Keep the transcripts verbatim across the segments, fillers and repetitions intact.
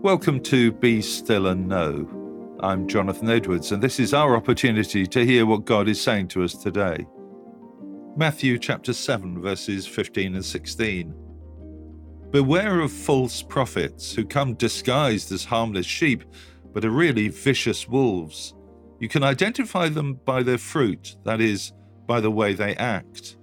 Welcome to Be Still and Know. I'm Jonathan Edwards, and this is our opportunity to hear what God is saying to us today. Matthew chapter seven, verses fifteen and sixteen. Beware of false prophets who come disguised as harmless sheep, but are really vicious wolves. You can identify them by their fruit, that is, by the way they act.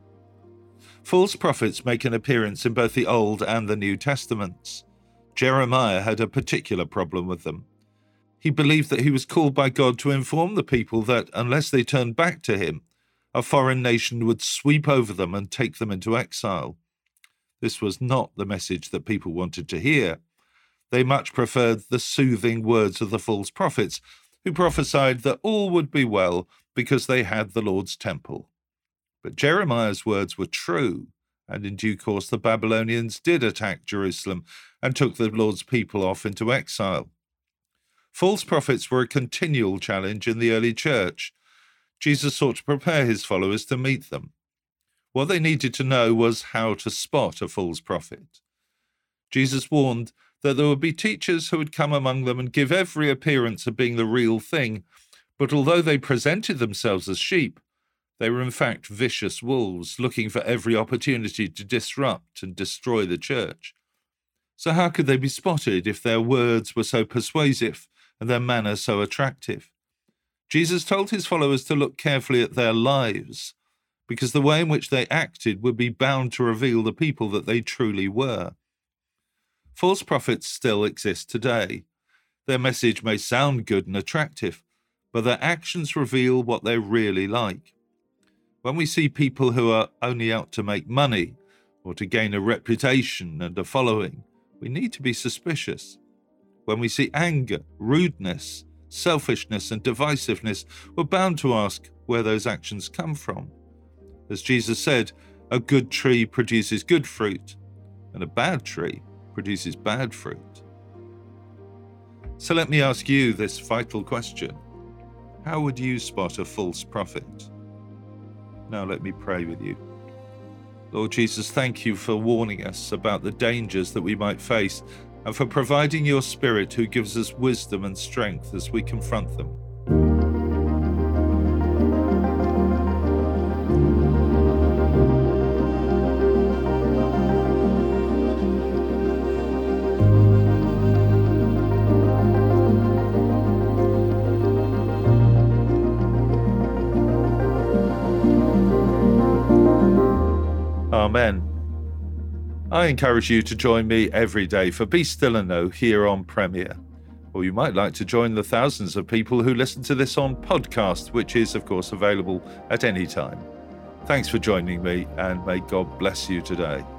False prophets make an appearance in both the Old and the New Testaments. Jeremiah had a particular problem with them. He believed that he was called by God to inform the people that, unless they turned back to him, a foreign nation would sweep over them and take them into exile. This was not the message that people wanted to hear. They much preferred the soothing words of the false prophets, who prophesied that all would be well because they had the Lord's temple. But Jeremiah's words were true, and in due course the Babylonians did attack Jerusalem and took the Lord's people off into exile. False prophets were a continual challenge in the early church. Jesus sought to prepare his followers to meet them. What they needed to know was how to spot a false prophet. Jesus warned that there would be teachers who would come among them and give every appearance of being the real thing, but although they presented themselves as sheep, they were in fact vicious wolves, looking for every opportunity to disrupt and destroy the church. So how could they be spotted if their words were so persuasive and their manner so attractive? Jesus told his followers to look carefully at their lives, because the way in which they acted would be bound to reveal the people that they truly were. False prophets still exist today. Their message may sound good and attractive, but their actions reveal what they're really like. When we see people who are only out to make money or to gain a reputation and a following, we need to be suspicious. When we see anger, rudeness, selfishness, and divisiveness, we're bound to ask where those actions come from. As Jesus said, a good tree produces good fruit, and a bad tree produces bad fruit. So let me ask you this vital question. How would you spot a false prophet? Now let me pray with you. Lord Jesus, thank you for warning us about the dangers that we might face and for providing your Spirit who gives us wisdom and strength as we confront them. Amen. I encourage you to join me every day for Be Still and Know here on Premier. Or you might like to join the thousands of people who listen to this on podcast, which is, of course, available at any time. Thanks for joining me, and may God bless you today.